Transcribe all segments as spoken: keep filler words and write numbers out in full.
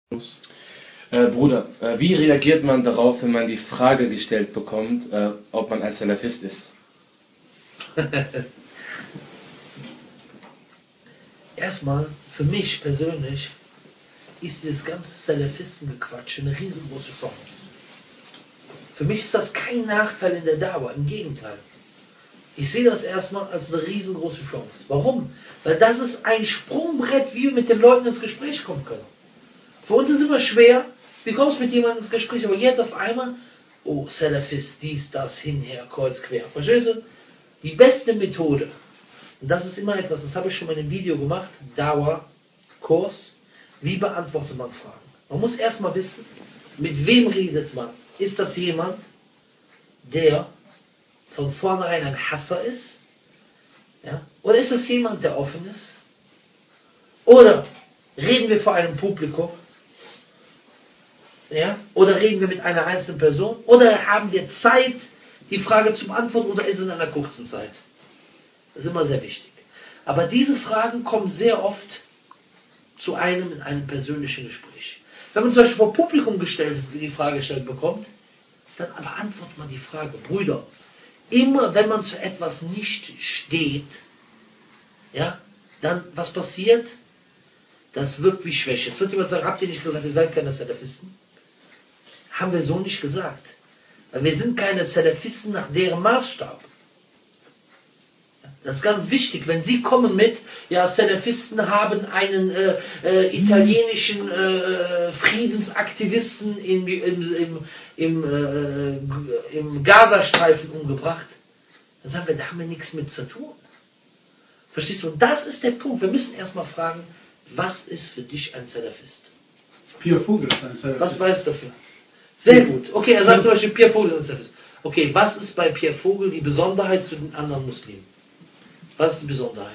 Äh, Bruder, äh, wie reagiert man darauf, wenn man die Frage gestellt bekommt, äh, ob man ein Salafist ist? Erstmal, für mich persönlich, ist dieses ganze Salafistengequatsch eine riesengroße Chance. Für mich ist das kein Nachteil in der Dauer, im Gegenteil. Ich sehe das erstmal als eine riesengroße Chance. Warum? Weil das ist ein Sprungbrett, wie wir mit den Leuten ins Gespräch kommen können. Für uns ist es immer schwer, wir kommen mit jemandem ins Gespräch, aber jetzt auf einmal, oh, Salafist, dies, das, hinher, kreuz, quer. Verstehst du? Die beste Methode, und das ist immer etwas, das habe ich schon mal in einem Video gemacht, Dauer-Kurs, wie beantwortet man Fragen. Man muss erstmal wissen, mit wem redet man. Ist das jemand, der von vornherein ein Hasser ist? Ja? Oder ist das jemand, der offen ist? Oder reden wir vor einem Publikum? Ja? Oder reden wir mit einer einzelnen Person? Oder haben wir Zeit, die Frage zu beantworten, oder ist es in einer kurzen Zeit? Das ist immer sehr wichtig. Aber diese Fragen kommen sehr oft zu einem in einem persönlichen Gespräch. Wenn man zum Beispiel vor Publikum gestellt, die Frage gestellt bekommt, dann beantwortet man die Frage, Brüder, immer wenn man zu etwas nicht steht, ja, dann was passiert? Das wirkt wie Schwäche. Jetzt wird jemand sagen, habt ihr nicht gesagt, ihr seid keine Salafisten? Haben wir so nicht gesagt. Weil wir sind keine Salafisten nach deren Maßstab. Das ist ganz wichtig, wenn Sie kommen mit, ja, Salafisten haben einen äh, äh, italienischen äh, Friedensaktivisten in, im, im, im, äh, im Gazastreifen umgebracht, dann sagen wir, da haben wir nichts mit zu tun. Verstehst du? Und das ist der Punkt. Wir müssen erstmal fragen, was ist für dich ein Salafist? Pierre Vogel ist ein Salafist. Was weißt du dafür? Sehr gut. Okay, er sagt zum Beispiel, Pierre Vogel ist ein Salafist. Okay, was ist bei Pierre Vogel die Besonderheit zu den anderen Muslimen? Was ist die Besonderheit?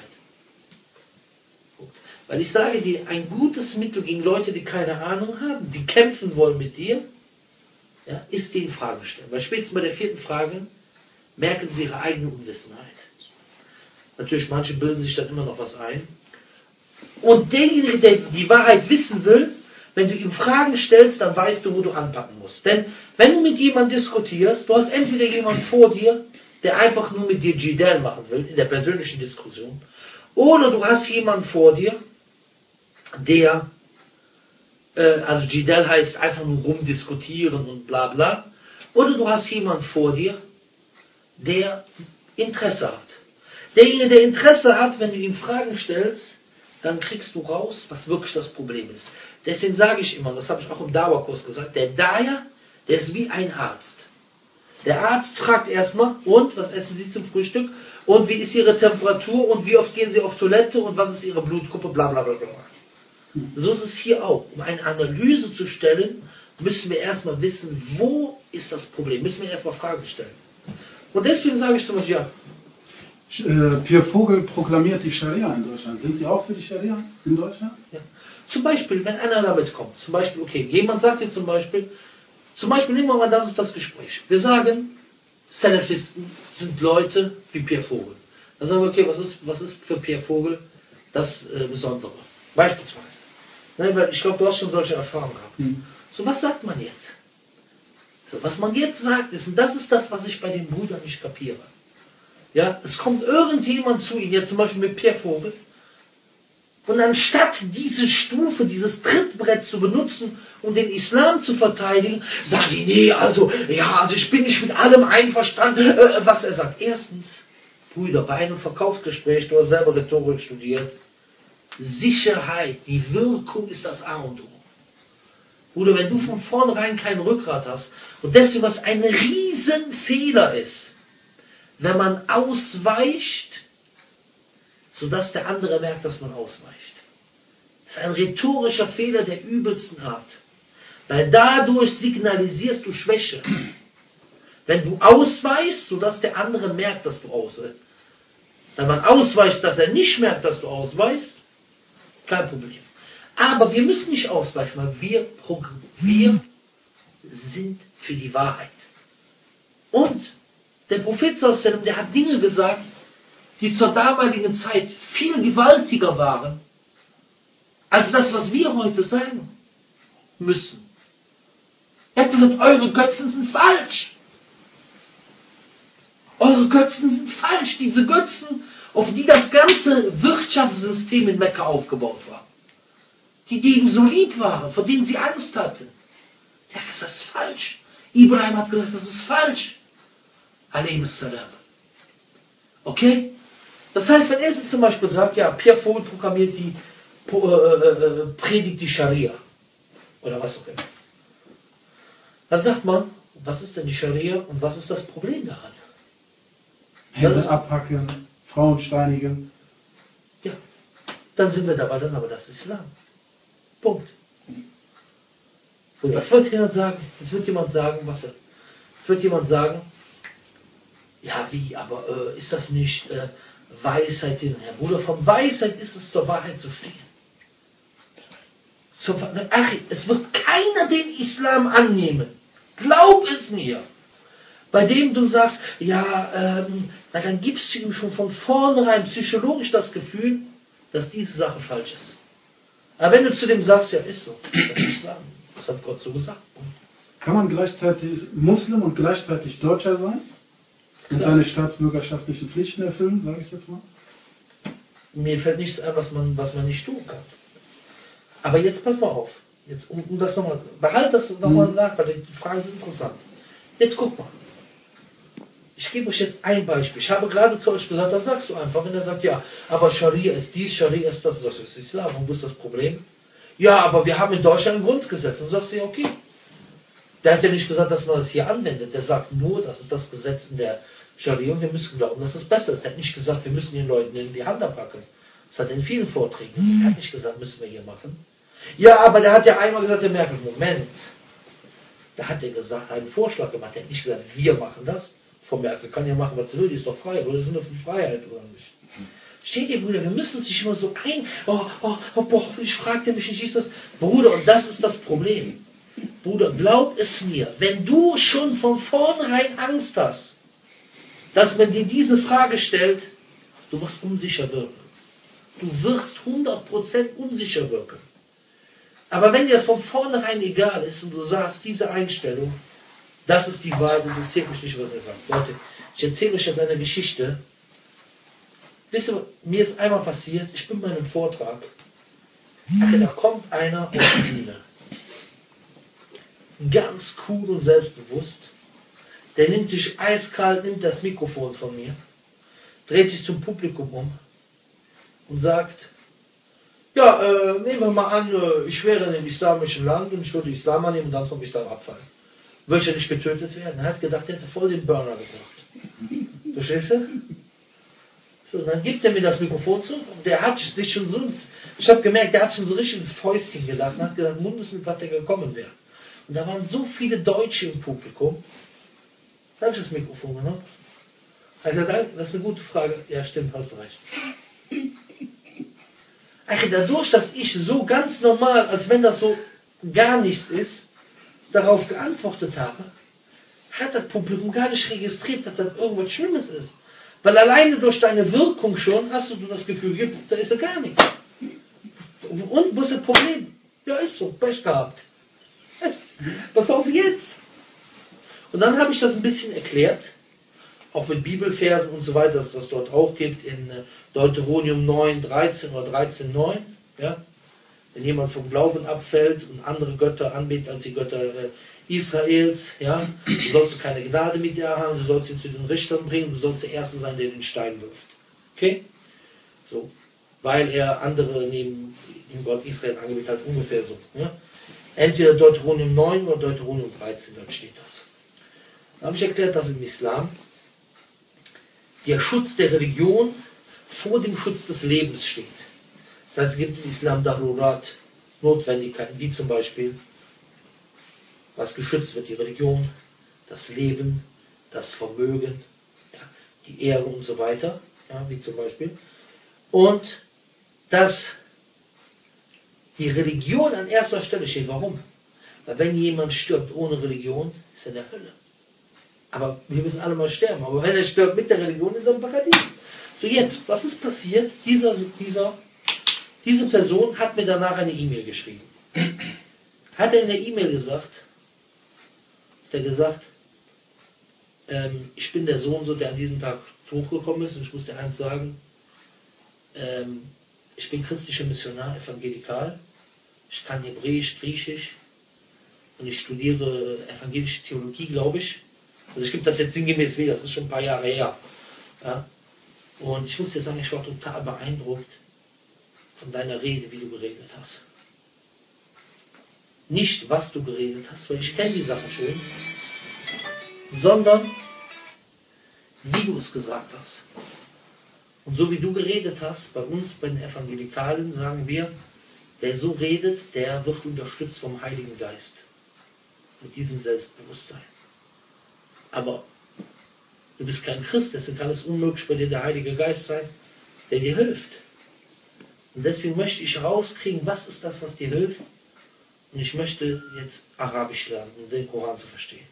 Weil ich sage dir, ein gutes Mittel gegen Leute, die keine Ahnung haben, die kämpfen wollen mit dir, ja, ist den Fragen stellen. Weil spätestens bei der vierten Frage merken sie ihre eigene Unwissenheit. Natürlich, manche bilden sich dann immer noch was ein. Und derjenige, der die Wahrheit wissen will, wenn du ihm Fragen stellst, dann weißt du, wo du anpacken musst. Denn wenn du mit jemandem diskutierst, du hast entweder jemanden vor dir, der einfach nur mit dir Jidal machen will, in der persönlichen Diskussion, oder du hast jemanden vor dir, der, äh, also Jidal heißt einfach nur rumdiskutieren und bla bla, oder du hast jemanden vor dir, der Interesse hat. Derjenige, der Interesse hat, wenn du ihm Fragen stellst, dann kriegst du raus, was wirklich das Problem ist. Deswegen sage ich immer, das habe ich auch im Dauerkurs gesagt, der Daya, der ist wie ein Arzt. Der Arzt fragt erstmal, und, was essen Sie zum Frühstück? Und wie ist Ihre Temperatur? Und wie oft gehen Sie auf Toilette? Und was ist Ihre Blutgruppe? Bla bla bla bla. So ist es hier auch. Um eine Analyse zu stellen, müssen wir erstmal wissen, wo ist das Problem? Müssen wir erstmal Fragen stellen. Und deswegen sage ich zum Beispiel, ja. Pierre Vogel proklamiert die Scharia in Deutschland. Sind Sie auch für die Scharia in Deutschland? Ja. Zum Beispiel, wenn einer damit kommt, zum Beispiel, okay, jemand sagt dir zum Beispiel, zum Beispiel nehmen wir mal, das ist das Gespräch. Wir sagen, Salafisten sind Leute wie Pierre Vogel. Dann sagen wir, okay, was ist, was ist für Pierre Vogel das äh, Besondere? Beispielsweise. Ne, weil ich glaube, du hast schon solche Erfahrungen gehabt. Mhm. So, was sagt man jetzt? So, was man jetzt sagt, ist, und das ist das, was ich bei den Brüdern nicht kapiere. Ja, es kommt irgendjemand zu ihnen, jetzt zum Beispiel mit Pierre Vogel, und anstatt diese Stufe, dieses Trittbrett zu benutzen, um den Islam zu verteidigen, sagen die, nee, also, ja, also ich bin nicht mit allem einverstanden, äh, was er sagt. Erstens, Brüder, bei einem Verkaufsgespräch, du hast selber Rhetorik studiert, Sicherheit, die Wirkung ist das A und O. Bruder, wenn du von vornherein kein Rückgrat hast, und deswegen was ein Riesenfehler ist, wenn man ausweicht, sodass der andere merkt, dass man ausweicht. Das ist ein rhetorischer Fehler der übelsten Art. Weil dadurch signalisierst du Schwäche. Wenn du ausweichst, sodass der andere merkt, dass du ausweichst. Wenn man ausweicht, dass er nicht merkt, dass du ausweichst, kein Problem. Aber wir müssen nicht ausweichen, weil wir, wir sind für die Wahrheit. Und der Prophet, der hat Dinge gesagt, die zur damaligen Zeit viel gewaltiger waren, als das, was wir heute sagen. müssen. Er hat gesagt, eure Götzen sind falsch. Eure Götzen sind falsch. Diese Götzen, auf die das ganze Wirtschaftssystem in Mekka aufgebaut war. Die denen so lieb waren, vor denen sie Angst hatten. Ja, das ist falsch. Ibrahim hat gesagt, das ist falsch. Alayhis Salam. Okay? Das heißt, wenn er jetzt zum Beispiel sagt, ja, Pierre Vogel programmiert die, äh, äh, predigt die Scharia. Oder was auch immer. Dann sagt man, was ist denn die Scharia und was ist das Problem daran? Hände abhacken, Frauen steinigen. Ja, dann sind wir dabei, das ist aber das Islam. Punkt. Und das wird jemand sagen, jetzt wird jemand sagen, warte, jetzt wird jemand sagen, ja wie, aber äh, ist das nicht äh, Weisheit hin und her? Bruder, von Weisheit ist es zur Wahrheit zu stehen. Zur, ach, es wird keiner den Islam annehmen. Glaub es mir. Bei dem du sagst, ja, ähm, na, dann gibst du ihm schon von vornherein psychologisch das Gefühl, dass diese Sache falsch ist. Aber wenn du zu dem sagst, ja, ist so, das ist Islam, das hat Gott so gesagt. Kann man gleichzeitig Muslim und gleichzeitig Deutscher sein? Und Klar. seine staatsbürgerschaftlichen Pflichten erfüllen, sage ich jetzt mal? Mir fällt nichts ein, was man, was man nicht tun kann. Aber jetzt pass mal auf. Jetzt, um, um das nochmal, behalt das nochmal Mhm. nach, weil die Fragen sind interessant. Jetzt guck mal. Ich gebe euch jetzt ein Beispiel. Ich habe gerade zu euch gesagt, dann sagst du einfach, wenn er sagt, ja, aber Scharia ist dies, Scharia ist das, das ist Islam. Und wo ist das Problem? Ja, aber wir haben in Deutschland ein Grundgesetz. Und du sagst ja, okay. Der hat ja nicht gesagt, dass man das hier anwendet. Der sagt nur, das ist das Gesetz in der Scharia und wir müssen glauben, dass es besser ist. Der hat nicht gesagt, wir müssen den Leuten in die Hand abpacken. Das hat er in vielen Vorträgen gesagt. Er hat nicht gesagt, müssen wir hier machen. Ja, aber der hat ja einmal gesagt, der Merkel, Moment. Da hat er gesagt, einen Vorschlag gemacht. Der hat nicht gesagt, wir machen das. Frau Merkel kann ja machen, was sie will, die ist doch frei. Oder sind doch für Freiheit, oder nicht? Steht ihr, Brüder, wir müssen sich immer so ein... Oh, oh, oh, boah, hoffentlich fragt er mich nicht, ist das... Bruder, und das ist das Problem. Bruder, glaub es mir, wenn du schon von vornherein Angst hast, dass man dir diese Frage stellt, du wirst unsicher wirken. Du wirst hundert Prozent unsicher wirken. Aber wenn dir das von vornherein egal ist und du sagst, diese Einstellung, das ist die Wahrheit, interessiert mich nicht, was er sagt. Leute, ich erzähle euch jetzt eine Geschichte. Wisst ihr, mir ist einmal passiert, ich bin bei einem Vortrag, ach, da kommt einer auf die Bühne. Ganz cool und selbstbewusst. Der nimmt sich eiskalt, nimmt das Mikrofon von mir, dreht sich zum Publikum um und sagt, ja, äh, nehmen wir mal an, äh, ich wäre in einem islamischen Land und ich würde Islam annehmen und dann vom Islam abfallen. Würde ich nicht getötet werden? Er hat gedacht, er hätte voll den Burner gebracht. Verstehst du? So, dann gibt er mir das Mikrofon zurück und der hat sich schon so, ich habe gemerkt, der hat schon so richtig ins Fäustchen gelacht und hat gesagt, Mundes mit was der gekommen wäre. Und da waren so viele Deutsche im Publikum. Da habe ich das Mikrofon genommen. Er hat gesagt, das ist eine gute Frage. Ja, stimmt, hast du recht. Ach, dadurch, dass ich so ganz normal, als wenn das so gar nichts ist, darauf geantwortet habe, hat das Publikum gar nicht registriert, dass das irgendwas Schlimmes ist. Weil alleine durch deine Wirkung schon hast du das Gefühl, da ist ja gar nichts. Und wo ist das Problem? Ja, ist so, Pech gehabt. Pass auf jetzt. Und dann habe ich das ein bisschen erklärt, auch mit Bibelversen und so weiter, dass das dort auch gibt in Deuteronomium neun, dreizehn oder dreizehn, neun. Ja? Wenn jemand vom Glauben abfällt und andere Götter anbetet als die Götter äh, Israels, ja, du sollst keine Gnade mit dir haben, du sollst ihn zu den Richtern bringen, du sollst der Erste sein, der den Stein wirft. Okay? So. Weil er andere neben dem Gott Israel angebetet hat, ungefähr so. Ja? Entweder Deuteronomium neun oder Deuteronomium dreizehn, dort steht das. Da habe ich erklärt, dass im Islam der Schutz der Religion vor dem Schutz des Lebens steht. Das heißt, es gibt im Islam Darurat, Notwendigkeiten, wie zum Beispiel, was geschützt wird, die Religion, das Leben, das Vermögen, ja, die Ehre und so weiter, ja, wie zum Beispiel. Und dass die Religion an erster Stelle steht. Warum? Weil wenn jemand stirbt ohne Religion, ist er in der Hölle. Aber wir müssen alle mal sterben. Aber wenn er stirbt mit der Religion, ist er im Paradies. So jetzt, was ist passiert? Dieser, dieser, diese Person hat mir danach eine E-Mail geschrieben. Hat er in der E-Mail gesagt, hat er gesagt, ähm, ich bin der Sohn, so der an diesem Tag hochgekommen ist, und ich muss dir eins sagen, ähm, ich bin christlicher Missionar, evangelikal, ich kann Hebräisch, Griechisch und ich studiere evangelische Theologie, glaube ich. Also ich gebe das jetzt sinngemäß wieder, das ist schon ein paar Jahre her. Ja? Und ich muss dir sagen, ich war total beeindruckt von deiner Rede, wie du geredet hast. Nicht, was du geredet hast, weil ich kenne die Sachen schon, sondern wie du es gesagt hast. Und so wie du geredet hast, bei uns, bei den Evangelikalen, sagen wir, wer so redet, der wird unterstützt vom Heiligen Geist. Mit diesem Selbstbewusstsein. Aber du bist kein Christ, deswegen kann es unmöglich bei dir der Heilige Geist sein, der dir hilft. Und deswegen möchte ich rauskriegen, was ist das, was dir hilft. Und ich möchte jetzt Arabisch lernen, um den Koran zu verstehen.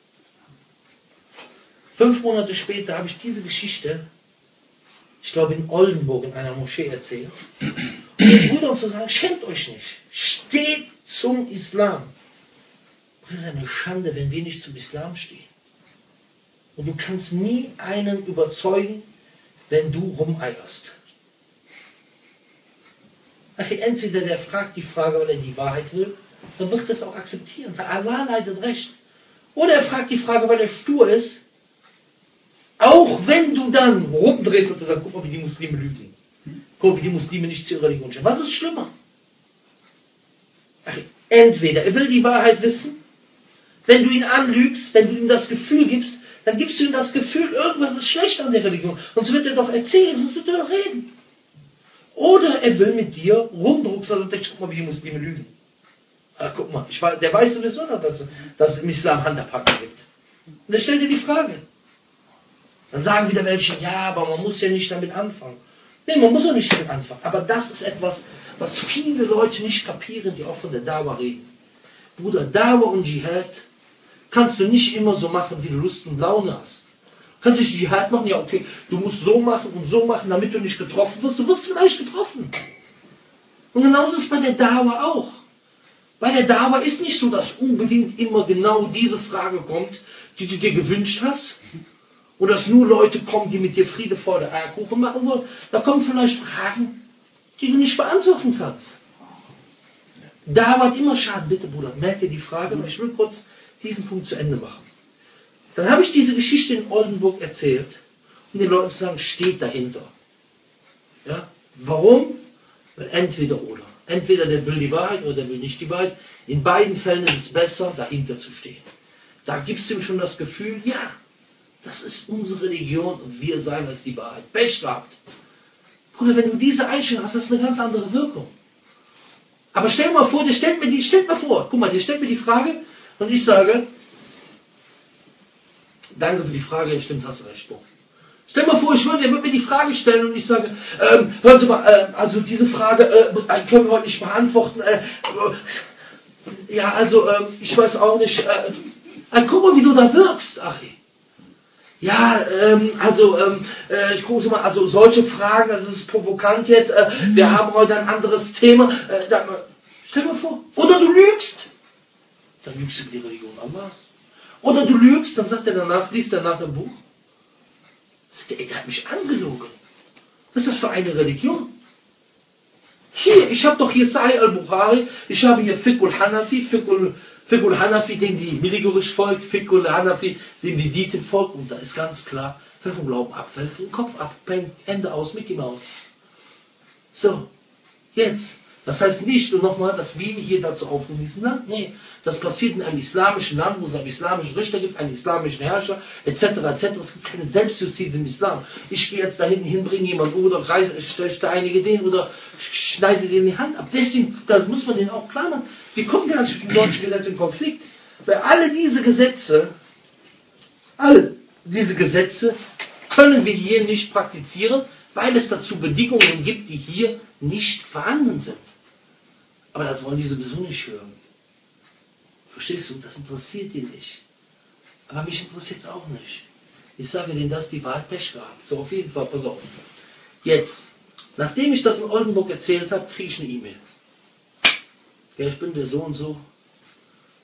Fünf Monate später habe ich diese Geschichte, ich glaube in Oldenburg in einer Moschee erzählt. Und den Brüdern zu sagen, schämt euch nicht. Steht zum Islam. Das ist eine Schande, wenn wir nicht zum Islam stehen. Und du kannst nie einen überzeugen, wenn du rumeierst. Also entweder der fragt die Frage, weil er die Wahrheit will, dann wird er es auch akzeptieren, weil Allah leidet recht. Oder er fragt die Frage, weil er stur ist, auch wenn du dann rumdrehst und sagst, guck mal, wie die Muslime lügen. Guck mal, wie die Muslime nicht zur Religion stehen. Was ist schlimmer? Ach, entweder er will die Wahrheit wissen, wenn du ihn anlügst, wenn du ihm das Gefühl gibst, dann gibst du ihm das Gefühl, irgendwas ist schlecht an der Religion. Sonst wird er doch erzählen, sonst wird er doch reden. Oder er will mit dir rumdrucksen und denkt, guck mal, wie die Muslime lügen. Ach, guck mal, ich weiß, der weiß sowieso, dass, dass es im Islam Handabhaken gibt. Und er stellt dir die Frage. Dann sagen wieder welche, ja, aber man muss ja nicht damit anfangen. Nee, man muss auch nicht damit anfangen. Aber das ist etwas, was viele Leute nicht kapieren, die auch von der Dawa reden. Bruder, Dawa und Dschihad kannst du nicht immer so machen, wie du Lust und Laune hast. Du kannst nicht Dschihad machen, ja okay, du musst so machen und so machen, damit du nicht getroffen wirst. Du wirst vielleicht getroffen. Und genauso ist es bei der Dawa auch. Bei der Dawa ist nicht so, dass unbedingt immer genau diese Frage kommt, die du dir gewünscht hast. Oder dass nur Leute kommen, die mit dir Friede vor der Eierkuchen machen wollen. Da kommen vielleicht Fragen, die du nicht beantworten kannst. Dawa hat immer Schaden. Bitte, Bruder, merk dir die Frage, aber ich will kurz diesen Punkt zu Ende machen. Dann habe ich diese Geschichte in Oldenburg erzählt und den Leuten zu sagen, steht dahinter. Ja? Warum? Weil entweder oder. Entweder der will die Wahrheit oder der will nicht die Wahrheit. In beiden Fällen ist es besser, dahinter zu stehen. Da gibst du ihm schon das Gefühl, ja, das ist unsere Religion und wir sagen, das ist die Wahrheit. Pech gehabt. Bruder, wenn du diese Einstellung hast, das ist eine ganz andere Wirkung. Aber stell dir mal vor, der stellt mir die, stellt mal vor, guck mal, der stellt mir die Frage und ich sage, danke für die Frage, stimmt, hast du recht, Bruder. Stell dir mal vor, ich würde, der würde mir die Frage stellen und ich sage, ähm, hören Sie mal, äh, also diese Frage äh, können wir heute nicht beantworten. Äh, äh, ja, also, äh, ich weiß auch nicht. Äh, äh, guck mal, wie du da wirkst, Achi. Ja, ähm, also, ähm, äh, ich gucke mal, also solche Fragen, das ist provokant jetzt, äh, wir haben heute ein anderes Thema. Äh, da, stell dir mal vor, oder du lügst. Dann lügst du über die Religion Allahs. Oder du lügst, dann sagt er danach, liest er nach im Buch. Der, der hat mich angelogen. Was ist das für eine Religion? Hier, ich habe doch hier Sahih al-Bukhari, ich habe hier Fiqh al-Hanafi, Fiqh al-Hanafi, dem die Milligurisch folgt, Fiqh al-Hanafi, dem die Dietin folgt. Und da ist ganz klar, wer vom Glauben abfällt, den Kopf ab, Ende aus, Mickey Maus. So, jetzt. Das heißt nicht nur nochmal, dass wir hier dazu aufrufen, in diesem Land. Nee, das passiert in einem islamischen Land, wo es einen islamischen Richter gibt, einen islamischen Herrscher, et cetera et cetera. Es gibt keine Selbstjustiz im Islam. Ich gehe jetzt da hinten hin, bringe jemanden oder stelle einige den oder schneide denen die Hand ab. Deswegen, das muss man denen auch klar machen. Wir kommen gar nicht mit dem deutschen Gesetz in Konflikt. Weil alle diese Gesetze, alle diese Gesetze können wir hier nicht praktizieren, weil es dazu Bedingungen gibt, die hier nicht vorhanden sind. Aber das wollen die sowieso nicht hören. Verstehst du? Das interessiert die nicht. Aber mich interessiert es auch nicht. Ich sage denen, dass die Wahrheit Pech gehabt. So, auf jeden Fall, pass auf. Jetzt, nachdem ich das in Oldenburg erzählt habe, kriege ich eine E-Mail. Ja, ich bin der so und so.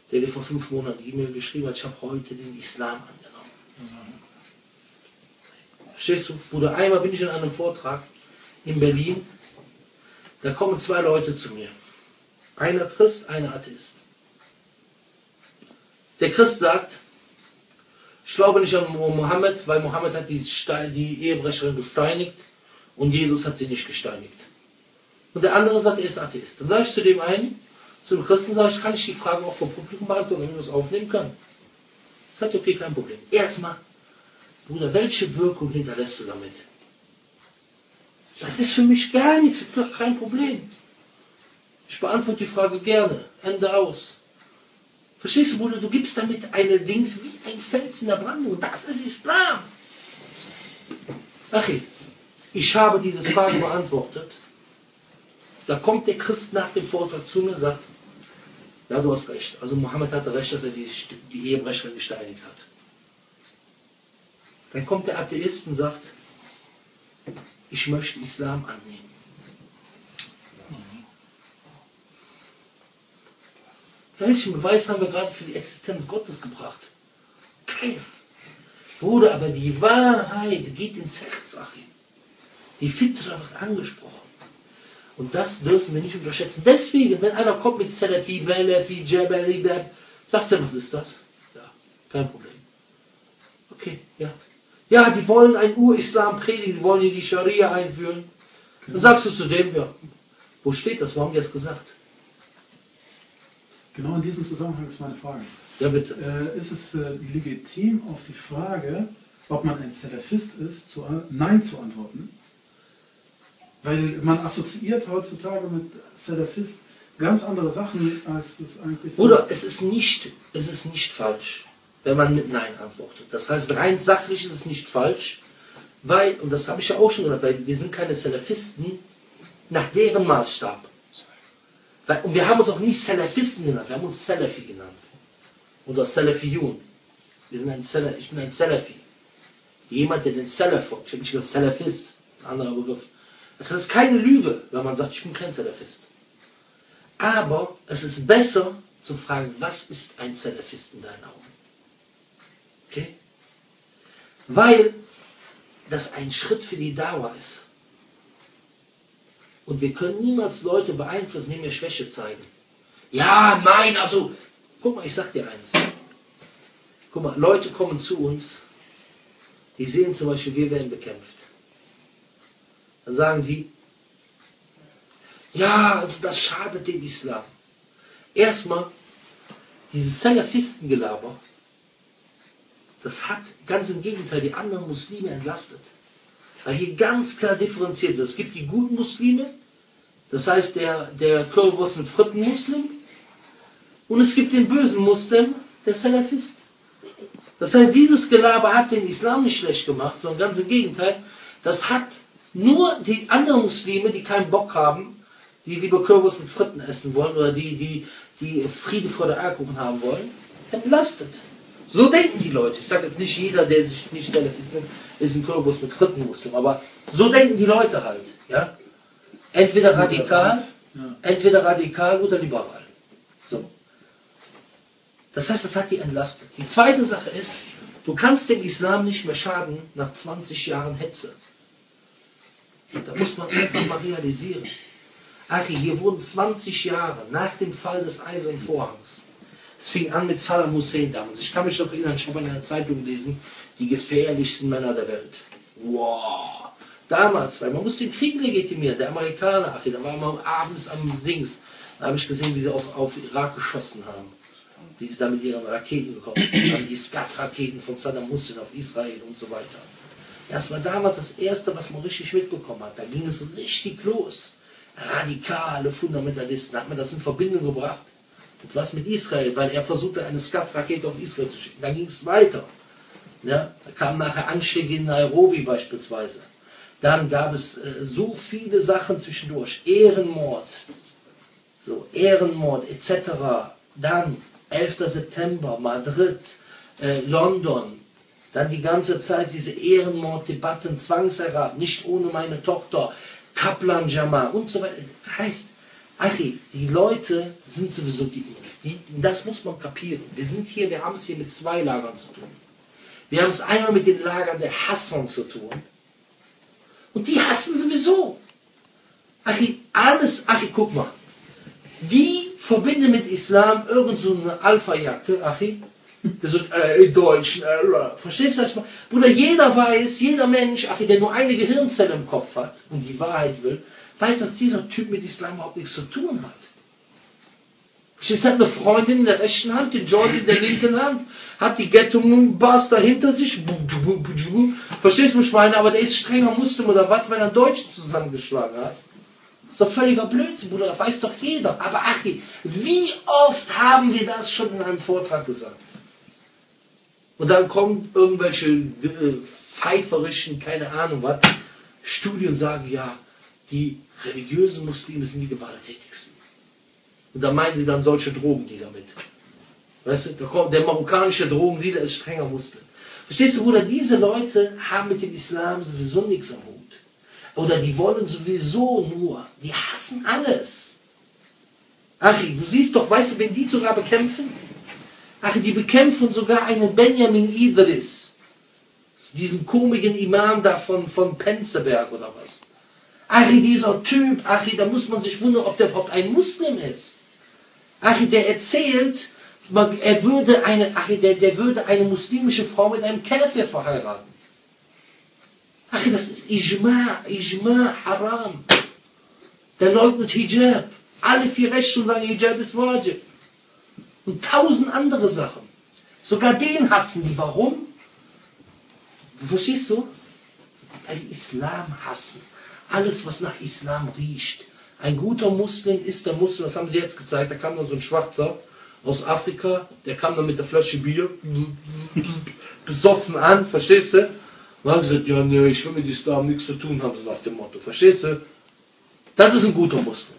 der dir vor fünf Monaten die E-Mail geschrieben hat, ich habe heute den Islam angenommen. Verstehst du? Bruder, einmal bin ich in einem Vortrag in Berlin, da kommen zwei Leute zu mir. Einer Christ, einer Atheist. Der Christ sagt, ich glaube nicht an Mohammed, weil Mohammed hat die, die Ehebrecherin gesteinigt und Jesus hat sie nicht gesteinigt. Und der andere sagt, er ist Atheist. Dann sage ich zu dem einen, zu dem Christen, sage ich, kann ich die Frage auch vom Publikum beantworten, wenn wir das aufnehmen können. Sagt, okay, kein Problem. Erstmal, Bruder, welche Wirkung hinterlässt du damit? Das ist für mich gar nichts, doch kein Problem. Ich beantworte die Frage gerne. Ende aus. Verstehst du, Bruder, du gibst damit eine Dings wie ein Fels in der Brandung. Das ist Islam. Achi, ich habe diese Frage beantwortet. Da kommt der Christ nach dem Vortrag zu mir und sagt, ja, du hast recht. Also Mohammed hatte recht, dass er die, die Ehebrecherin gesteinigt hat. Dann kommt der Atheist und sagt, ich möchte Islam annehmen. Welchen Beweis haben wir gerade für die Existenz Gottes gebracht? Keinen. Bruder, aber die Wahrheit geht ins Herz, Achim. Die Fitra wird angesprochen. Und das dürfen wir nicht unterschätzen. Deswegen, wenn einer kommt mit Salafi, Balafi, Jabali, Bab, sagt er, was ist das? Ja, kein Problem. Okay, ja. Ja, die wollen einen Ur-Islam predigen, die wollen hier die Scharia einführen. Dann sagst du zu dem, ja, wo steht das? Wo haben die das gesagt? Genau in diesem Zusammenhang ist meine Frage. Ja, bitte. Äh, ist es äh, legitim, auf die Frage, ob man ein Salafist ist, zu, Nein zu antworten? Weil man assoziiert heutzutage mit Salafist ganz andere Sachen, als es eigentlich ist. Bruder, es ist nicht, es ist nicht falsch, wenn man mit Nein antwortet. Das heißt, rein sachlich ist es nicht falsch, weil, und das habe ich ja auch schon gesagt, weil wir sind keine Salafisten nach deren Maßstab. Weil, und wir haben uns auch nicht Salafisten genannt, wir haben uns Salafi genannt. Oder Salafiyun. Wir sind ein Salaf, ich bin ein Salafi. Jemand, der den Salaf folgt. Ich habe nicht gesagt Salafist, ein anderer Begriff. Das ist keine Lüge, wenn man sagt, ich bin kein Salafist. Aber es ist besser zu fragen, was ist ein Salafist in deinen Augen? Okay? Weil das ein Schritt für die Dauer ist. Und wir können niemals Leute beeinflussen, indem wir Schwäche zeigen. Ja, nein, also, guck mal, ich sag dir eins. Guck mal, Leute kommen zu uns, die sehen zum Beispiel, wir werden bekämpft. Dann sagen die, ja, also das schadet dem Islam. Erstmal, dieses Salafistengelaber, das hat ganz im Gegenteil die anderen Muslime entlastet. Weil hier ganz klar differenziert wird. Es gibt die guten Muslime, das heißt der, der Currywurst mit Fritten Muslim, und es gibt den bösen Muslim, der Salafist. Das heißt, dieses Gelaber hat den Islam nicht schlecht gemacht, sondern ganz im Gegenteil, das hat nur die anderen Muslime, die keinen Bock haben, die lieber Currywurst mit Fritten essen wollen oder die, die, die Friede vor der Eierkuchen haben wollen, entlastet. So denken die Leute. Ich sage jetzt nicht jeder, der sich nicht Salafist nennt, ist ein Currywurst mit Fritten Muslim, aber so denken die Leute halt. Ja? Entweder radikal, entweder radikal oder liberal. So. Das heißt, das hat die entlastet. Die zweite Sache ist, du kannst dem Islam nicht mehr schaden nach zwanzig Jahren Hetze. Da muss man einfach mal realisieren. Achi, hier wurden zwanzig Jahre nach dem Fall des Eisernen Vorhangs. Es fing an mit Saddam Hussein damals. Ich kann mich noch erinnern, ich habe in einer Zeitung gelesen, die gefährlichsten Männer der Welt. Wow! Damals, weil man muss den Krieg legitimieren. Der Amerikaner, Achi, da war man abends am Dings. Da habe ich gesehen, wie sie auf, auf Irak geschossen haben. Wie sie da mit ihren Raketen gekommen sind. Dann die Skat-Raketen von Saddam Hussein auf Israel und so weiter. Das war damals das Erste, was man richtig mitbekommen hat. Da ging es richtig los. Radikale Fundamentalisten, da hat man das in Verbindung gebracht. Und was mit Israel, weil er versuchte, eine Skat-Rakete auf Israel zu schicken. Dann ging es weiter. Ja, da kamen nachher Anschläge in Nairobi beispielsweise. Dann gab es äh, so viele Sachen zwischendurch. Ehrenmord, so Ehrenmord et cetera. Dann elfter September, Madrid, äh, London. Dann die ganze Zeit diese Ehrenmorddebatten, Zwangsheirat, nicht ohne meine Tochter, Kaplan Jama und so weiter. Das heißt, Achi, die Leute sind sowieso geimpft. Die, das muss man kapieren. Wir sind hier, wir haben es hier mit zwei Lagern zu tun. Wir haben es einmal mit den Lagern der Hassung zu tun. Und die hassen sowieso. Achi, alles, Achi, guck mal. Die verbinden mit Islam irgend so eine Alpha-Jacke, Achi. Der sagt, äh, Deutschen, äh, verstehst du das mal? Bruder, jeder weiß, jeder Mensch, Achi, der nur eine Gehirnzelle im Kopf hat und die Wahrheit will, weiß, dass dieser Typ mit Islam überhaupt nichts zu tun hat. Verstehst du, hat eine Freundin in der rechten Hand, den Joint in der linken Hand, hat die Ghetto-Bars dahinter sich, verstehst du, Schweine, aber der ist strenger Muslim oder was, wenn er einen Deutschen zusammengeschlagen hat. Das ist doch völliger Blödsinn, Bruder, das weiß doch jeder. Aber Achi, wie oft haben wir das schon in einem Vortrag gesagt? Und dann kommen irgendwelche äh, pfeiferischen, keine Ahnung was, Studien sagen, ja, die religiösen Muslime sind die gewalttätigsten. Und da meinen sie dann solche Drogendealer mit. Weißt du, der, der marokkanische Drogendealer ist strenger Muslim. Verstehst du, Bruder, diese Leute haben mit dem Islam sowieso nichts am Hut. Oder die wollen sowieso nur, die hassen alles. Achi, du siehst doch, weißt du, wenn die sogar bekämpfen? Achi, die bekämpfen sogar einen Benjamin Idris. Diesen komischen Imam da von, von Penzeberg oder was. Achi, dieser Typ, Achi, da muss man sich wundern, ob der überhaupt ein Muslim ist. Achi, der erzählt, er würde eine, Achi, der, der würde eine muslimische Frau mit einem Käfer verheiraten. Achi, das ist Ijma, Ijma, Haram. Der leugnet Hijab. Alle vier Rechtsstunden sagen, Hijab ist Wajib. Und tausend andere Sachen. Sogar den hassen die. Warum? Verstehst du? Weil die Islam hassen. Alles, was nach Islam riecht. Ein guter Muslim ist der Muslim, das haben sie jetzt gezeigt, da kam dann so ein Schwarzer aus Afrika, der kam dann mit der Flasche Bier besoffen an, verstehst du? Und haben gesagt, ja, nee, ich will mit Islam nichts zu tun haben, so nach dem Motto, verstehst du? Das ist ein guter Muslim.